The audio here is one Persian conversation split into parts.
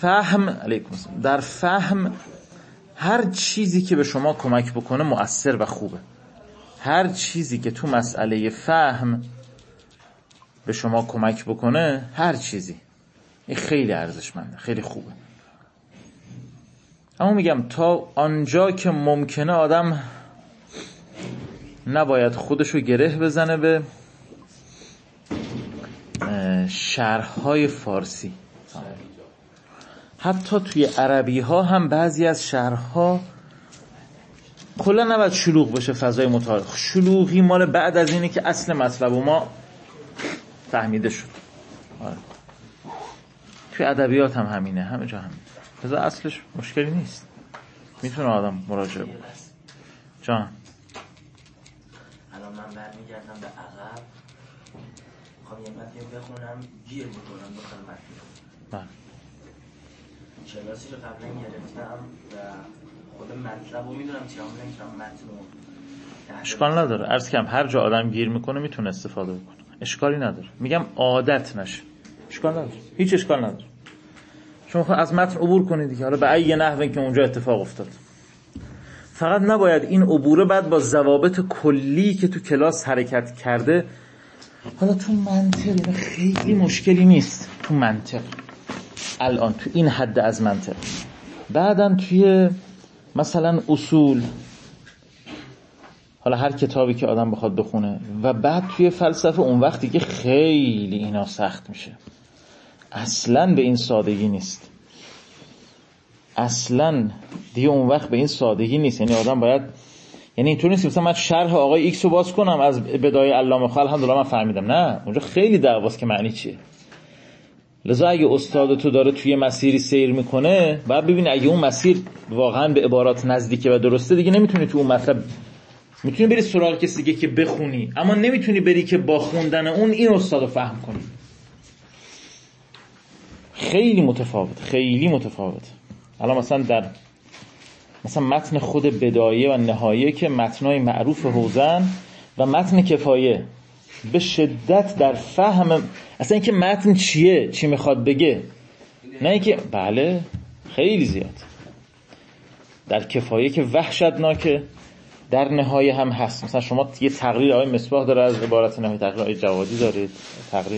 در فهم هر چیزی که به شما کمک بکنه مؤثر و خوبه. هر چیزی که تو مسئله فهم به شما کمک بکنه، هر چیزی، این خیلی ارزشمنده، خیلی خوبه. اما میگم تا آنجا که ممکنه آدم نباید خودشو گره بزنه به شرح‌های فارسی. حتی توی عربی ها هم بعضی از شرح‌ها کلا نباید شلوغ بشه. فضای مطالعه شلوغی مال بعد از اینه که اصل مطلب ما فهمیده شد. توی ادبیات هم همینه، همه جا همینه. لذا اصلش مشکلی نیست، میتونه آدم مراجعه بکنه. جان الان من برمیگردم به عقب، میخوام یه متن بخونم، گیر میکنم داخل متن. کلاسی رو قبلا گرفتم و خود مطلب رو میدونم چه هم نمیتونم متن رو اشکال نداره. عرض کنم هر جا آدم گیر میکنه میتونه استفاده بکنه، اشکالی نداره. میگم عادت نشه، اشکال نداره، هیچ اشکال نداره. شما خود از متن عبور کنید دیگه، حالا به ای نحوی که اونجا اتفاق افتاد. فقط نباید این عبوره بعد با ضوابط کلی که تو کلاس حرکت کرده، حالا تو منطق خیلی مشکلی نیست، تو منطق الان تو این حد از منطق، بعدن توی مثلا اصول، حالا هر کتابی که آدم بخواد بخونه، و بعد توی فلسفه، اون وقتی که خیلی اینا سخت میشه. اصلاً به این سادگی نیست، اصلاً دیگه اون وقت به این سادگی نیست. یعنی آدم باید، یعنی اینطور نیست مثلا من شرح آقای ایکس رو باز کنم از بدایه علامه خال الحمدلله من فهمیدم. نه، اونجا خیلی دعواست که معنی چیه. لذا اگه استاد تو داره توی مسیری سیر میکنه، باید ببین اگه اون مسیر واقعا به عبارات نزدیکه و درسته، دیگه نمیتونی تو اون مطلب، میتونی بری سراغ کسی دیگه که بخونی، اما نمیتونی بری که با خوندن اون این استادو فهم کنی. خیلی متفاوت، خیلی متفاوت. الان مثلا در مثلا متن خود بدایه و نهایه که متنای معروف حوزن و متن کفایه به شدت در فهم اصلا اینکه متن چیه، چی میخواد بگه، نه اینکه بله خیلی زیاد. در کفایه که وحشتناکه، در نهایه هم هست. مثلا شما یه تقریر آقای مصباح داره از عبارت نهایه، تقریر آقای جوادی دارید، تقریر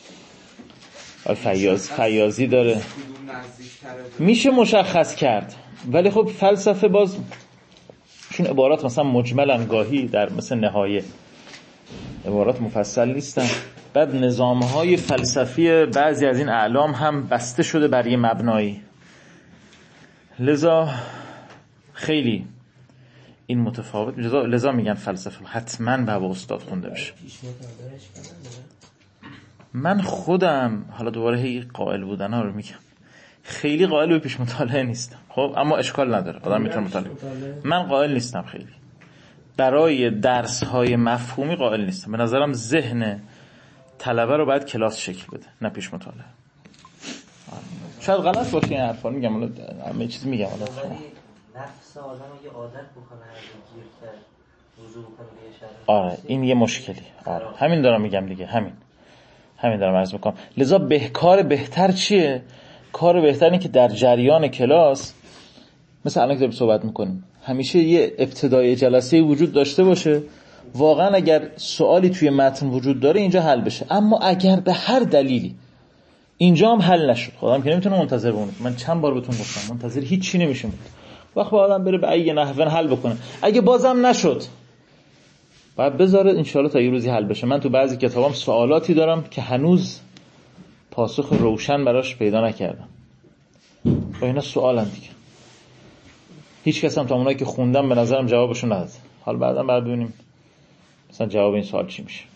آقای فیاضی داره، میشه مشخص کرد. ولی خب فلسفه باز چون عبارات مثلا مجملن، گاهی در مثل نهایه عبارات مفصل نیستن، بعد نظام‌های فلسفی بعضی از این اعلام هم بسته شده بر یه مبنایی، لذا خیلی این متفاوت. لذا میگن فلسفه حتما به استاد خونده بشه. من خودم حالا دوباره هی قائل بودن ها رو میگم، خیلی قائل به پیش مطالعه نیستم. خب اما اشکال نداره، آدم میتونه مطالعه. من قائل نیستم خیلی برای درس های مفهومی قائل نیستم. به نظرم ذهن طلبه رو باید کلاس شکل بده، نه پیش مطالعه. شاید غلط باشه این حرفا، میگم حالا همه چیز میگم حالا نفس آدم یه عادت بکنه گیر کرد وضو کنه یه شرح. آره این یه مشکلی. آره همین دارم میگم دیگه، همین دارم عرض میکنم. لذا کار بهتر چیه؟ کار بهتر اینه که در جریان کلاس مثلا الان که داریم صحبت میکنیم همیشه یه ابتدای جلسه وجود داشته باشه. واقعا اگر سوالی توی متن وجود داره اینجا حل بشه، اما اگر به هر دلیلی اینجا هم حل نشد، خودم که نمیتونه منتظر بمونه. من چند بار بهتون گفتم منتظر هیچ نمیشه بود. وقت با آدم بره به ای نحوه حل بکنه. اگه بازم نشد باید بذاره انشالله تا یه روزی حل بشه. من تو بعضی کتابام سوالاتی دارم که هنوز پاسخ روشن براش پیدا نکردم. با اینا سوالن دیگه. هیچ کس هم تا اونایی که خوندم به نظرم جوابشون نداد. حالا بعدا ببینیم مثلا جواب این سوال چی میشه.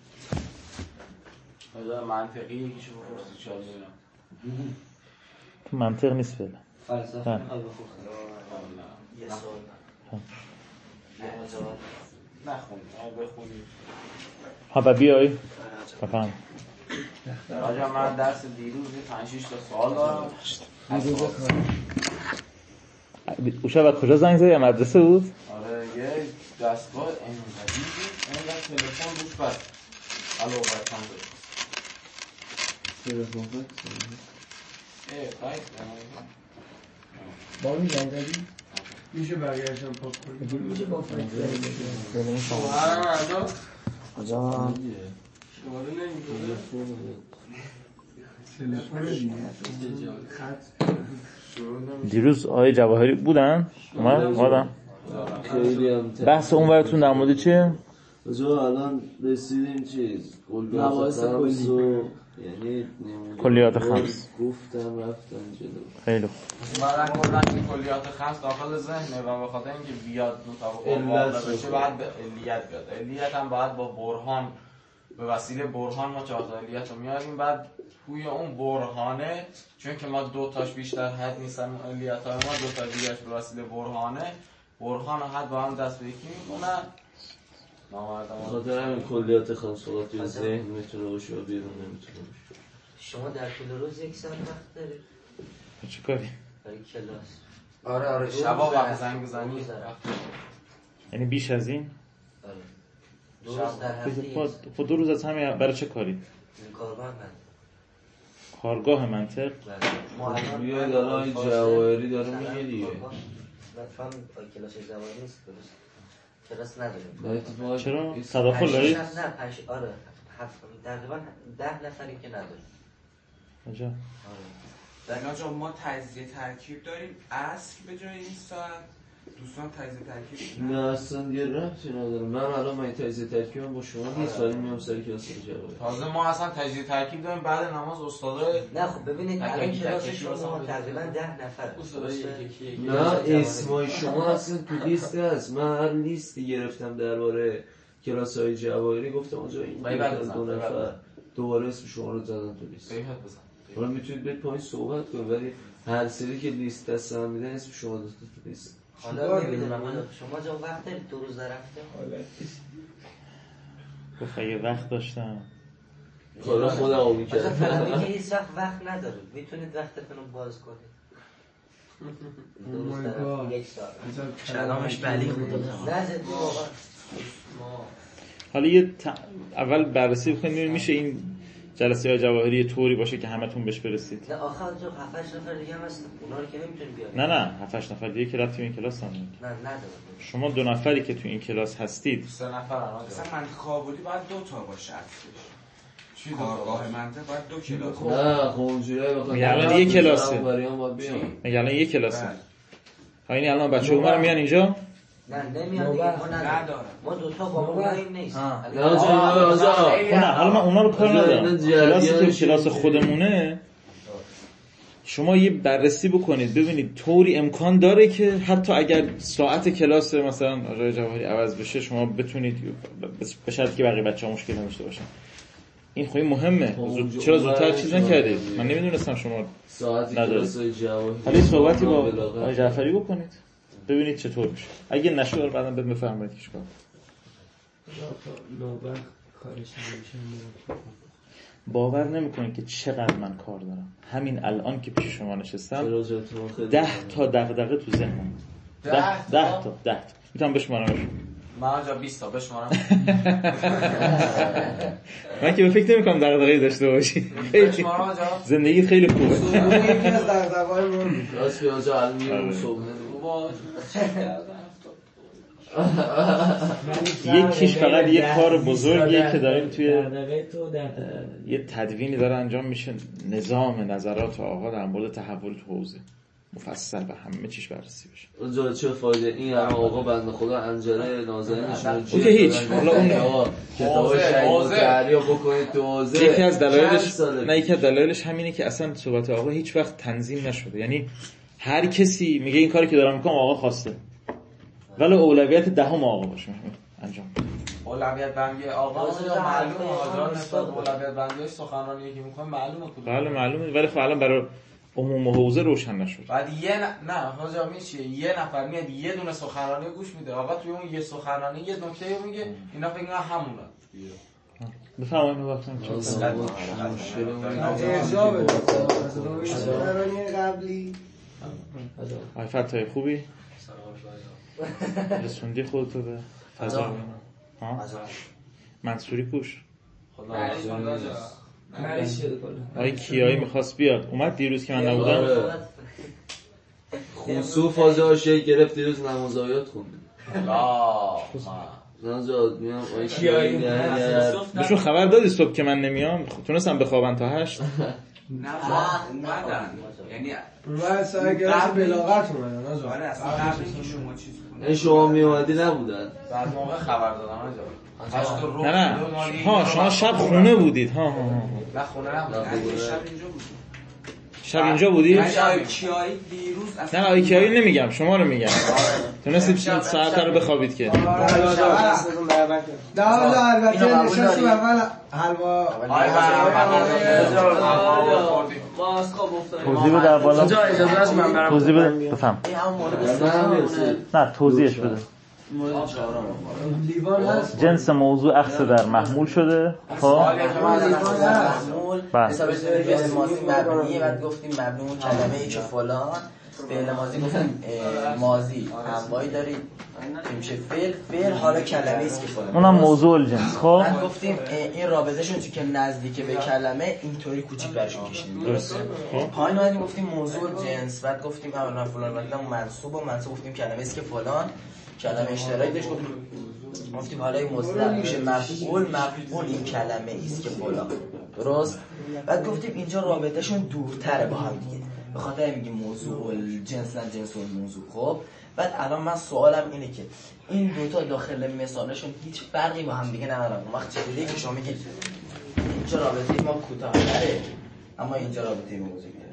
حالا منطقی یکیشو بپرسی چه دارم. تو منطق نیست فعلا. فلسفه میخوای بپرسی. یه سوال. نخونی، بخونی. ها بیای. بفهم. آجا من درس دیروز 5-6 تا سوال دارم. اوشا بعد کجا زنگ زدی؟ مدرسه بود؟ آره یه دستگاه انقدی بود، اینقدر تلفن روش بست. علاوه بر چند با میگن داری؟ میشه برگردشم پاک کنی؟ میشه با فکر ببینیم شما کجا؟ شماره نمیدونه؟ دیروز آقای جواهری بودن؟ اومدم خیلی هم بحث اون براتون در مورد چیه؟ کجا الان رسیدیم چیز مباحث کلی یعنی کلیات خمس گفتم رفتن جلو خیلی خوب بعدن کلا این کلیات خمس داخل ذهنه و به خاطر اینکه بیاد مطابق واقع بشه بعد به علیت بیاد. علیت هم باید با برهان به وسیله برهان ما 4 تا علیت رو میاریم، بعد توی اون برهانه چون که ما 2 تاش بیشتر حد نیستن علیت های ما 2 تا دیگهش به وسیله برهان و حد با هم دست به یکی میکنن. خاطر همین کلیات خمسات توی ذهن میتونه باشه و بیرون نمیتونه باشه. شما در طول روز 1 ساعت وقت دارید؟ چه کاری؟ برای کلاس. آره شبا وقت زنگ بزنی یعنی بیش از این؟ آره. 2 روز در هفته. خب 2 روز از همین برای چه کاری؟ کارگاه من. کارگاه منطق؟ بیاید الان این جواهری داره میگه دیگه. لطفاً کلاس جواهری نیست درست. کلاس نداریم. چرا؟ تداخل دارید؟ نه آره تقریبا 10 نفری که نداریم. آجا آره. در جا ما تجزیه ترکیب داریم اصل به جای این ساعت دوستان تجزیه ترکیب نه اصلا یه ربطی نداره. من الان من تجزیه ترکیبم با شما نیست ولی میام سر کلاس جواهری. تازه ما اصلا تجزیه ترکیب داریم بعد نماز استادای نه خب ببینید الان کلاس شما تقریبا 10 نفر نه اسمای شما اصلا تو لیست هست. من هر لیستی گرفتم درباره کلاس‌های جواهری گفتم اونجا این 2 نفر دوباره اسم شما رو زدن تو لیست. حالا میتونید برید پایین صحبت کنید ولی هر سری که لیست دستم میدن اسم شما داشته تو لیست. حالا نمیدونم شما جا وقت دارید 2 روز در هفته؟ گفت اگه وقت داشتم کارا خودم رو میکردم. مثلا فهمی که هیچ وقت ندارید میتونید وقتتون رو باز کنید 2 روز در هفته 1 ساعت کلامش بلیغ بود. نزد واقعا حالا اول بررسی بکنیم میشه این جلسه های جواهری طوری باشه که همتون بهش برسید. نه آخه اونجا 7-8 نفر دیگه هم هستن اونا رو که نمیتونید بیارید. نه 7-8 نفر دیگه که رفت تو این کلاس هم نه نداره. شما 2 نفری که تو این کلاس هستید 3 نفر الان مثلا منطق کابلی باید 2 تا باشه اصلش. کارگاه منطق باید 2 کلاس. نه خب اونجوری بخوام میگه الان یه کلاسه. میگه الان یه کلاسه. یعنی الان بچه‌ها اومدن میان اینجا؟ نه نمیاد دیگه ما نداریم. ما 2 تا با اونایی نیست. نه حالا من اونا رو کار ندارم. کلاسی که کلاس خودمونه شما یه بررسی بکنید ببینید طوری امکان داره که حتی اگر ساعت کلاس مثلا آقای جواهری عوض بشه شما بتونید به شرطی که بقیه بچه‌ها مشکل نداشته باشن. این خیلی مهمه. چرا زودتر چیز نکردید؟ من نمیدونستم شما ساعت کلاس جواهری. حالا صحبتی با آقای جعفری بکنید ببینید چطور میشه. اگه نشه بعداً بهم بفرمایید که چیکار. باور نمیکنید که چقدر من کار دارم. همین الان که پیش شما نشستم 10 تا دغدغه تو ذهنم. 10 تا میتونم بشمارمش. من آنجا 20 تا بشمارم. من که به فکر نمی‌کنم دغدغه‌ای داشته باشی. زندگیت خیلی خوبه. یکی از دغدغه‌های ما راست که آنجا علمی صبح یکیش فقط یه کار بزرگیه که داریم توی یه تدوینی داره انجام میشه نظام نظرات آقا در مورد تحول تو حوزه مفصل و همه چیش بررسی بشه. اونجا چه فایده این همه آقا بنده خدا انجره نازنینشون اوکی هیچ حالا اون کتاب شهید دریا بکنید تو حوزه یکی از دلایلش همینه که اصلا صحبت آقا هیچ وقت تنظیم نشده. یعنی هر کسی میگه این کاری که دارم میکنم آقا خواسته ولی اولویت دهم آقا باشه انجام اولویت بندی آقا معلومه حاضران نسبت اولویت بندیش سخنرانی که میکنه معلومه کدوم. بله معلومه ولی خب الان برای عموم حوزه روشن نشد. بعد نه حاجا میشه یه نفر میاد یه دونه سخنرانی گوش میده آقا توی اون یه سخنرانی یه نکته میگه اینا فکر کنن همونه. بفرمایید وقتم قبلی آی فتای خوبی؟ رسوندی خودتو به فضا. منصوری کوش آقای کیایی میخواست بیاد اومد دیروز که من نبودم. خصوص فاز عاشق گرفت دیروز نماز آیات خوند. نزاد میام آقای کیایی بهشون خبر دادی صبح که من نمیام؟ تونستم بخوابن تا 8؟ نه اومدن، یعنی اون سایه گرفت بلاغت اومدن. آره اصلا قبل اینکه شما چیز این شما میومدی نبودن. بعد موقع خبر دادم آجا. نه ها شما شب خونه بودید. ها نه خونه نبودم. شب اینجا بود. شب اینجا بودی؟ نه کیایی دیروز اصلا. نه آقای کیایی نمیگم، شما رو میگم. تونستید ساعت رو بخوابید که. نه البته نشستیم اول حلوا. توضیح بده در بالا. توضیح بده بفهم. نه توضیحش بده. جنس موضوع اخذ در محمول شده. خب حساب فعل ماضی مبنیه. بعد گفتیم مبنی اون کلمه ای که فلان. فعل ماضی گفتیم ماضی انواعی دارید که میشه فعل حالا کلمه است که فلان. اونم موضوع الجنس. خب بعد گفتیم این رابطهشون چون که نزدیک به کلمه اینطوری کوچیک برشون کشیدیم. درسته. پایین اومدیم گفتیم موضوع الجنس. بعد گفتیم اولا فلان بعد منصوب و منصوب گفتیم کلمه است که فلان کلمه اشتراکی داشت. گفتیم حالا این مصدر میشه مفعول این کلمه است که فلان. درست. بعد گفتیم اینجا رابطهشون دورتره با هم دیگه به خاطر میگیم موضوع الجنس نه جنس الموضوع. خب بعد الان من سوالم اینه که این دوتا داخل مثالشون هیچ فرقی با هم دیگه ندارن. وقتی چطوریه که شما میگید اینجا رابطه ما کوتاه‌تره اما اینجا رابطه ما بزرگتره؟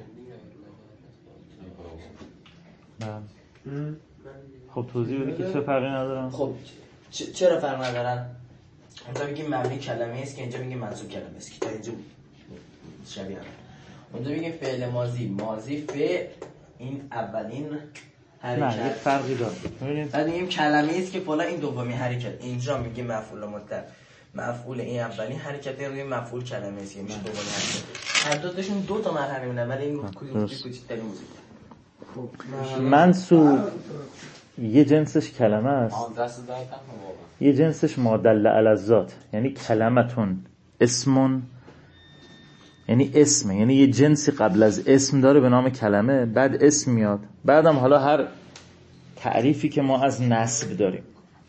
خب توضیح بده که چه فرقی ندارن. خب چرا فرق ندارن؟ اونجا میگیم مبنی کلمه است که اینجا میگیم منصوب کلمه است که تا اینجا شبیه هم. اونجا میگیم فعل ماضی فعل این اولین حرکت. نه یه فرقی داره. بعد میگیم کلمه است که فلان این دومی حرکت. اینجا میگیم مفعول مطلق مفعول این اولین حرکت روی مفعول کلمه است که میشه دومی حرکت. هر دو تاشون دو تا مرحله میدن ولی این کوچیک‌ترین موضوع. منصوب یه جنسش کلمه است یه جنسش ما دل علی الذات یعنی کلمتون اسمون یعنی اسمه یعنی یه جنسی قبل از اسم داره به نام کلمه بعد اسم میاد بعدم حالا هر تعریفی که ما از نسب داریم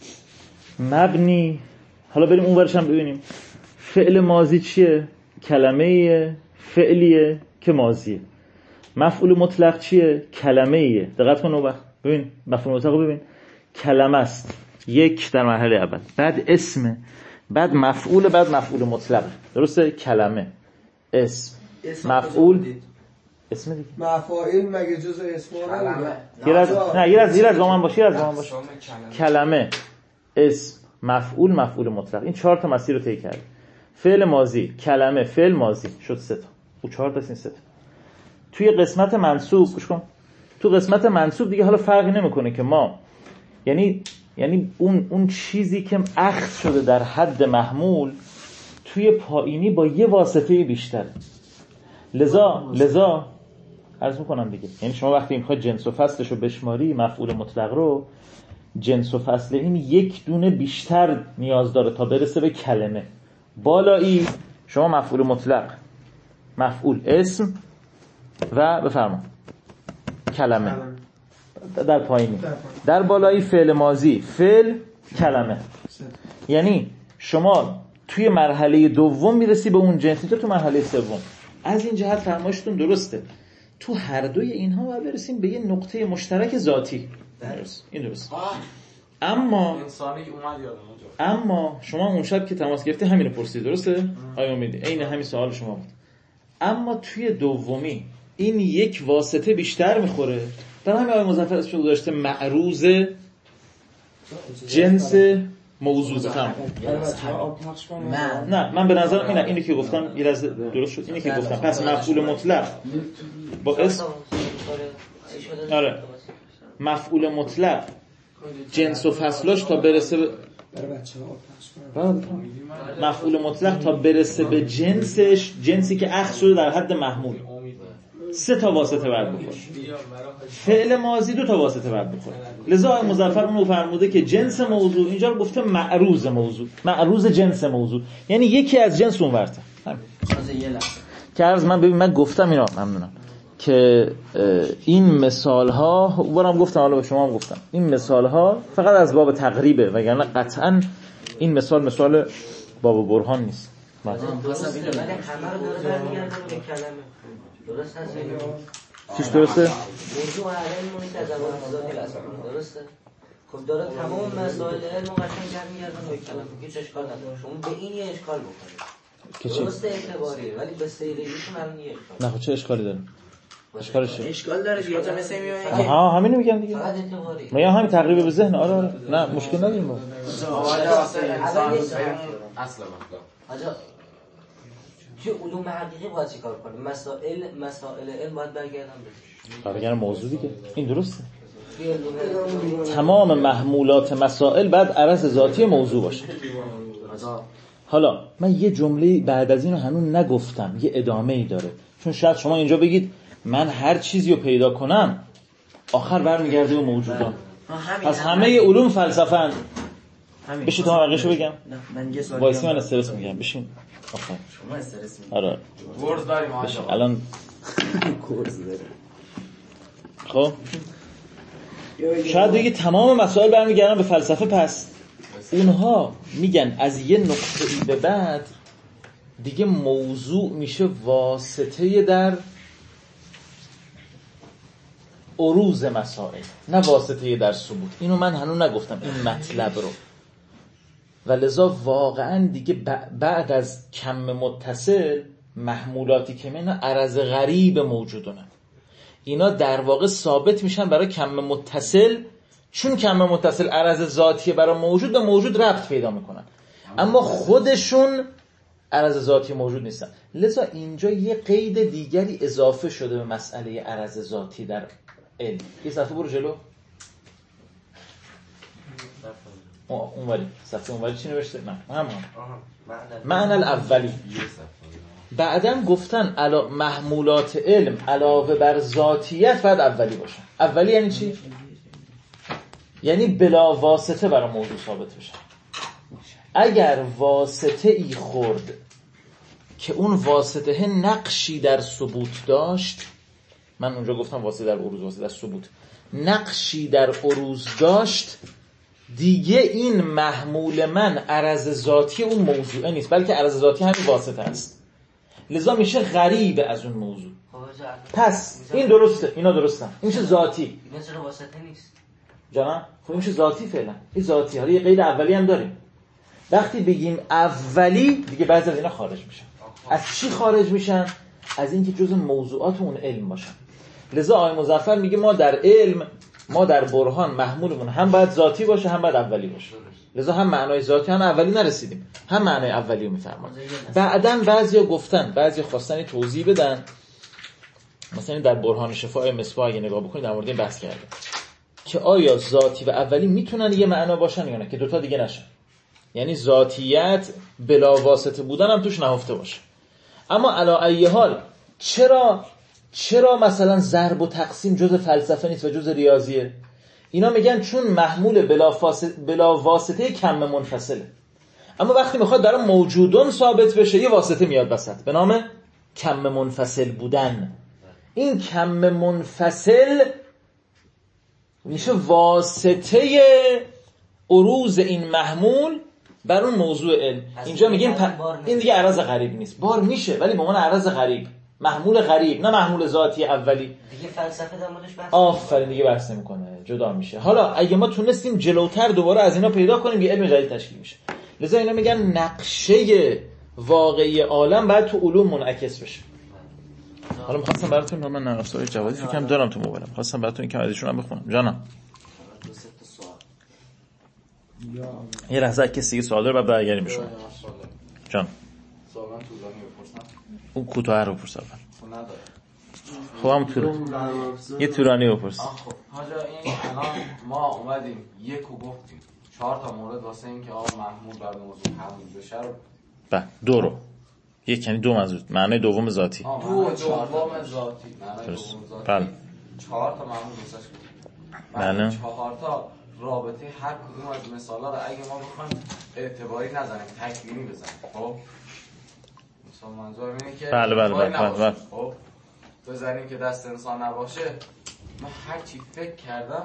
مبنی. حالا بریم اون ورش هم ببینیم فعل ماضی چیه؟ کلمه فعلیه که ماضیه. مفعول مطلق چیه؟ کلمه ایه. دقت کن اون ببین مفعول مطلق رو ببین کلمه است یک در مرحله اول بعد اسمه بعد مفعول بعد مفعول مطلق. درسته؟ کلمه اسم مفعول اسم دیگه مفاعیل مگه جزء اسم نه یه از با من باشه کلمه اسم مفعول مفعول مطلق. این 4 تا مسیر رو طی کرد. فعل ماضی کلمه فعل ماضی شد 3 تا. او 4 تا این 3 تا. توی قسمت منصوب گوش کن. تو قسمت منصوب دیگه حالا فرقی نمیکنه که ما یعنی اون چیزی که اخذ شده در حد محمول توی پایینی با یه واسطه بیشتر. لذا عرض میکنم دیگه یعنی شما وقتی میخواد جنس و فصلش رو بشماری مفعول مطلق رو جنس و فصل این یک دونه بیشتر نیاز داره تا برسه به کلمه. بالایی شما مفعول مطلق مفعول اسم و بفرما کلمه در پایینی در بالایی فعل ماضی فعل کلمه. یعنی شما توی مرحله دوم میرسی به اون جنسی تو مرحله سوم. از این جهت فرمایشتون درسته تو هر دوی اینها باید برسیم به یه نقطه مشترک ذاتی. این درست. اما انسانی اومد یادم اما شما اون شب که تماس گرفتی همین رو پرسید درسته؟ آیا امیدی عین همین سوال شما بود. اما توی دومی این یک واسطه بیشتر میخوره. در همین آیه مظفر اسمش گذاشته معروض جنس موضوع. بفهم نه من به نظرم اینی که گفتم یه لحظه درست شد. اینی که گفتم پس مفعول مطلق با اسم آره مفعول مطلق جنس و فصلاش تا برسه به مفعول مطلق تا برسه به جنسش جنسی که اخذ شده در حد محمول 3 تا واسطه باید بخوره. فعل ماضی 2 تا واسطه باید بخوره. لذا آقای مظفر اونو فرموده که جنس موضوع اینجا رو گفته معروض موضوع معروض جنس موضوع یعنی یکی از جنس اون ورته که عرض من گفتم اینا، ممنونم که این مثال ها بارم گفتم، حالا به شما هم گفتم، این مثال ها فقط از باب تقریبه، وگرنه قطعا این مثال باب برهان نیست. ولی همه رو داره برمیگردن به کلمه. درست هست؟ چیش درسته؟ موضوع علم که از اول مزاقی اصلا درسته؟ خب داره تمام مسائل علم قشنگ برمیگردن به کلمه، هیچ اشکال نداره. شما به این یه اشکال بکنید. درسته اعتباریه ولی به سیدگیشون الان یه اشکال. نه خب چه اشکالی داره؟ اشکالش چیه؟ اشکال داره دیگه تا مثل میونه که همینو میگم دیگه. فقط اعتباریه. ما همین تقریبا به ذهن. آره نه مشکل نداریم ما. اصلا آجا توی علوم حقیقی باید چیکار کنیم؟ مسائل علم باید برگردن بهش. برگردن موضوع دیگه. این درسته. تمام محمولات مسائل بعد عرض ذاتی موضوع باشه. حالا من یه جمله بعد از اینو هنوز نگفتم، یه ادامه‌ای داره. چون شاید شما اینجا بگید من هر چیزی رو پیدا کنم آخر برمیگرده به موجودان. پس همه علوم فلسفه‌اند. بشین تا واقعیشو بگم. من یه سوال وایسی من استرس میگم. بشین. آخر. شما استرس میگید. آره. ورز داریم آقا. الان کورس داریم. خب شاید دیگه تمام مسائل برمیگردن به فلسفه. پس اونها میگن از یه نقطه‌ای به بعد دیگه موضوع میشه واسطه در عروض مسائل، نه واسطه در ثبوت. اینو من هنوز نگفتم این مطلب رو، و لذا واقعا دیگه بعد از کم متصل محمولاتی که اینا عرض غریب موجودونه، اینا در واقع ثابت میشن برای کم متصل، چون کم متصل عرض ذاتی برای موجود و موجود ربط پیدا میکنن، اما خودشون عرض ذاتی موجود نیستن. لذا اینجا یه قید دیگری اضافه شده به مسئله عرض ذاتی در علم. یه صفحه برو جلو. اونوری صفحه اونوری چی نوشته؟ نه همون معنی الاولی. بعدم گفتن محمولات علم علاوه بر ذاتیت باید اولی باشن. اولی یعنی چی؟ یعنی بلا واسطه برای موضوع ثابت بشه. اگر واسطه ای خورد که اون واسطه نقشی در ثبوت داشت، من اونجا گفتم واسطه در عروض، واسطه در ثبوت، نقشی در عروض داشت، دیگه این محمول من عرض ذاتی اون موضوع نیست، بلکه عرض ذاتی همین واسطه است. لذا میشه غریب از اون موضوع. پس این درسته، اینا درستن، این میشه ذاتی. این چرا واسطه نیست؟ جانم خب این میشه ذاتی فعلا. این ذاتی. حالا یه قید اولی هم داریم. وقتی بگیم اولی دیگه بعضی از اینا خارج میشن. از چی خارج میشن؟ از اینکه جزء موضوعات اون علم باشن. لذا آقای مظفر میگه ما در علم، ما در برهان محمولمون هم باید ذاتی باشه هم باید اولی باشه. لذا هم معنای ذاتی هم اولی نرسیدیم، هم معنای اولی رو میفرمان. بعدن بعضیا گفتن، بعضی خواستن توضیح بدن، مثلا در برهان شفاء مصباح اگه نگاه بکنید در مورد این بحث کرده که آیا ذاتی و اولی میتونن یه معنا باشن یا نه، که دوتا دیگه نشن. یعنی ذاتیت بلا واسطه بودن هم توش نهفته باشه. اما علی ای حال چرا مثلا ضرب و تقسیم جزء فلسفه نیست و جزء ریاضیه؟ اینا میگن چون محمول بلا واسطه کم منفصله. اما وقتی میخواد در موجودون ثابت بشه یه واسطه میاد وسط به نام کم منفصل بودن. این کم منفصل میشه واسطه عروض این محمول بر اون موضوع علم. اینجا میگیم این دیگه عرض غریب نیست. بار میشه ولی به عنوان عرض غریب، محمول غریب، نه محمول ذاتی اولی. دیگه فلسفه در موردش بحث آفرین دیگه بحث نمیکنه، جدا میشه. حالا اگه ما تونستیم جلوتر دوباره از اینا پیدا کنیم یه علم جدید تشکیل میشه. لذا اینا میگن نقشه واقعی عالم باید تو علوم منعکس بشه. حالا می‌خواستم براتون من نرم افزار جوادی فکر کنم دارم تو موبایلم، خواستم براتون این کمادیشون هم بخونم. جانم یه لحظه کسی دیگه سوال داره بعد برگردیم به شما. جان سوال طولانی بپرسم؟ اون کوتاه رو بپرس اول. نداره. خب هم یه طولانی بپرس. خب حاجا این الان ما اومدیم یکو گفتیم 4 تا مورد واسه این که آقا محمول بر موضوع حمل بشه رو دو رو یک یعنی دو منظور معنی دوم ذاتی. دوم ذاتی معنی درست. دوم ذاتی. بله 4 تا محمول واسش بله 4 تا رابطه هر کدوم از مثالا رو اگه ما بخوایم اعتباری نزنیم تکوینی بزنیم خب مثلا منظور اینه که بله. خب بذاریم که دست انسان نباشه. من هر چی فکر کردم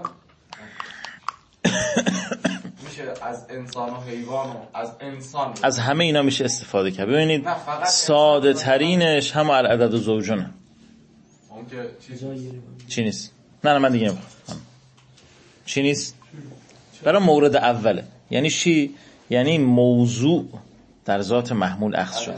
میشه از انسان و حیوان و از انسان از همه اینا میشه استفاده کرد. ببینید ساده ترینش هم العدد و زوجونه. اون که چی نیست؟ نه من دیگه نمیخوام. چی نیست؟ برای مورد اوله. یعنی چی؟ یعنی موضوع در ذات محمول اخذ شد.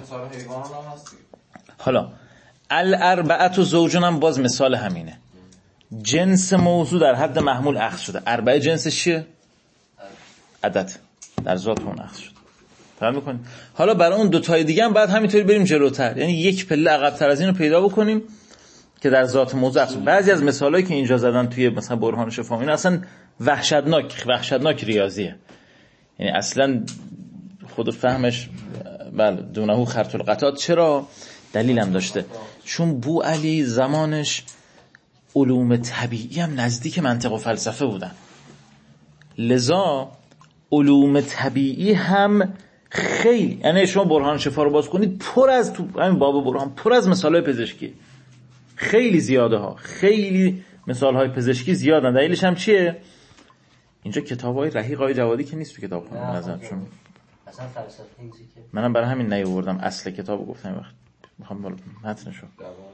حالا الاربعه زوجون هم باز مثال همینه. جنس موضوع در حد محمول اخذ شده. اربعه جنسش چیه؟ عدد در ذات اون اخذ شده. فهم میکنید؟ حالا برای اون دوتای دیگه هم بعد همینطوری بریم جلوتر. یعنی یک پله عقب‌تر از اینو پیدا بکنیم که در ذات موضوع اخذ شده. بعضی از مثالایی که اینجا زدن توی مثلا برهان شفا این اصلا وحشتناک ریاضیه. یعنی اصلا خود فهمش بله دونه خرط القطات. چرا؟ دلیلم داشته. چون بو علی زمانش علوم طبیعی هم نزدیک منطق و فلسفه بودن، لذا علوم طبیعی هم خیلی، یعنی شما برهان شفا رو باز کنید پر از تو همین باب برهان پر از مثالهای پزشکی خیلی زیاده ها، خیلی مثالهای پزشکی زیادن. دلیلش هم چیه؟ اینجا کتابای رحیقای جوادی که نیست تو کتابخونه نظرم، چون اصلا فلسفه اینجوری که منم برای همین نیاوردم اصل کتابو گفتم وقت میخوام بالا متنشو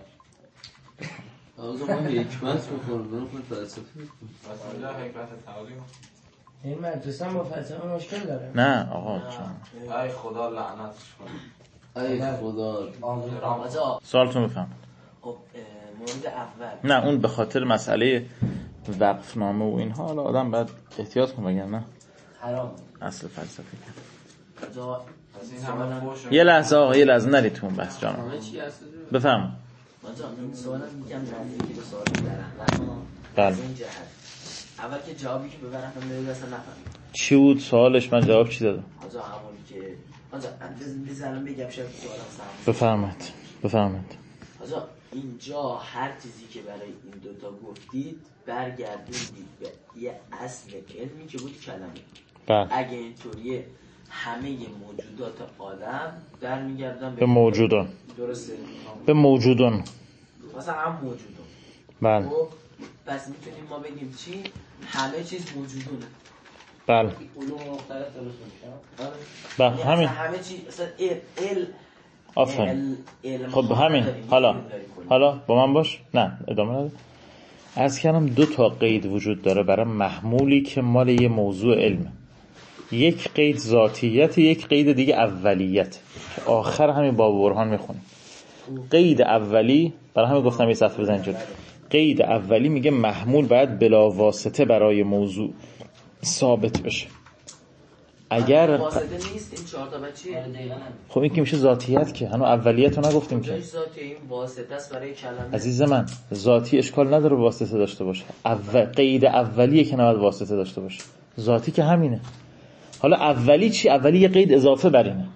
آقا ما حکمت بخورم فلسفه مثلا حکمت تعالیم. این مدرسه هم با فلسفه مشکل داره. نه آقا چون ای خدا لعنتش کنه. ای خدا. سوالتون بفهم. خب مورد اول نه اون به خاطر مسئله وقفنامه و اینها، حالا آدم باید احتیاط کنه بگن نه حرام اصل فلسفه. یه لحظه نرید تو اون بحث جانم. بفهم. این سوالم میگم نزدیکی به سوال درم. بله. اول که جوابی که ببرم من اصلا نفهمیدم چی بود سوالش؟ من جواب چی دادم؟ آجا همونی که آجا بزنم بگم شاید سوالم سم. بفرمایید. آجا اینجا هر چیزی که برای این دوتا گفتید برگردوندید به یه اصل علمی که بود کلمه. بله. اگه اینطوریه همه موجودات عالم در میگردن به موجودان. درسته؟ به موجودان. مثلا هم موجودان. بله. پس میتونیم ما بگیم چی؟ همه چیز موجودونه. بله. علوم مختلف درست میشه. بله همین. همه چیز مثلا آفرین. خب همین. حالا با من باش. نه ادامه نده. عرض کردم دو تا قید وجود داره برای محمولی که مال یه موضوع علمه. یک قید ذاتیت، یک قید دیگه اولیت. آخر همین باب برهان میخونیم. قید اولی برای همین گفتم یه صفحه بزنید جلو. قید اولی میگه محمول باید بلا واسطه برای موضوع ثابت بشه. اگر واسطه نیست این چهار تا بچیه. خب این که میشه ذاتیت، که هنوز اولیت رو نگفتیم که. ذاتی این واسطه است برای کلمه. عزیز من ذاتی اشکال نداره واسطه داشته باشه. قید اولیه که نباید واسطه داشته باشه. ذاتی که همینه. حالا اولی چی؟ اولی یه قید اضافه بر اینه.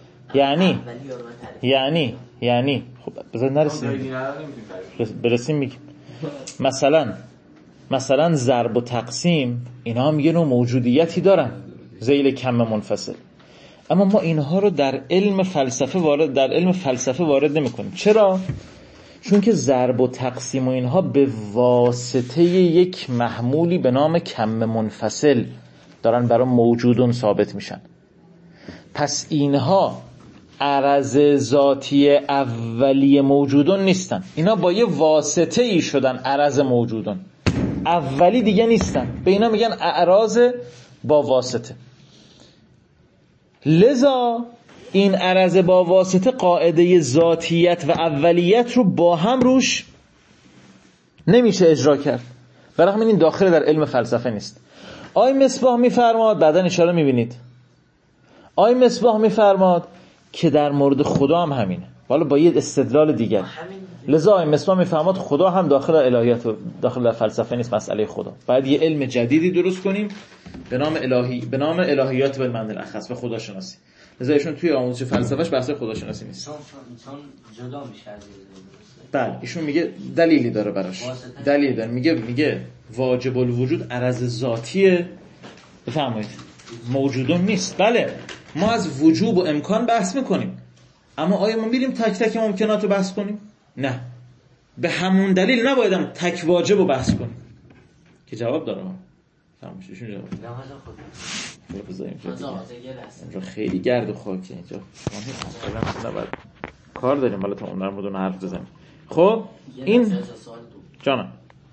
یعنی خب بذار نرسیم برسیم میگیم مثلا ضرب و تقسیم اینا هم یه نوع موجودیتی دارن ذیل کم منفصل، اما ما اینها رو در علم فلسفه وارد نمی‌کنیم. چرا؟ چون که ضرب و تقسیم و اینها به واسطه یک محمولی به نام کم منفصل دارن برای موجودون ثابت میشن. پس اینها عرض ذاتی اولی موجودون نیستن، اینا با یه واسطه ای شدن عرض موجودون، اولی دیگه نیستن، به اینا میگن اعراض با واسطه. لذا این عرض با واسطه قاعده ذاتیت و اولیت رو با هم روش نمیشه اجرا کرد، برای همین این داخل در علم فلسفه نیست. آی مصباح میفرماد، بعدن اشاره میبینید، آی مصباح میفرماد که در مورد خدا هم همینه، حالا با یه استدلال دیگر. لذا آی مصباح میفرماد خدا هم داخل الهیات و داخل در فلسفه نیست مسئله خدا. باید یه علم جدیدی درست کنیم به نام الهیات بالمعنی الاخص، به خدا شناسی. لذا ایشون توی آموزش فلسفهش بحث خدا شناسی نیست. چون جدا میشه. بله ایشون میگه دلیلی داره براش، دلیلی داره، میگه واجب الوجود عرض ذاتیه، بفرمایید موجودون نیست. بله ما از وجوب و امکان بحث میکنیم، اما آیا ما میریم تک تک ممکنات رو بحث کنیم؟ نه. به همون دلیل نبایدم تک واجب رو بحث کنیم که جواب داره. تماشاشون جواب اینجا خیلی گرد و خاکه اینجا نباید کار داریم حالا تا اون در مورد حرف بزنیم. خب این جانم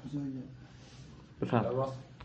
بفهم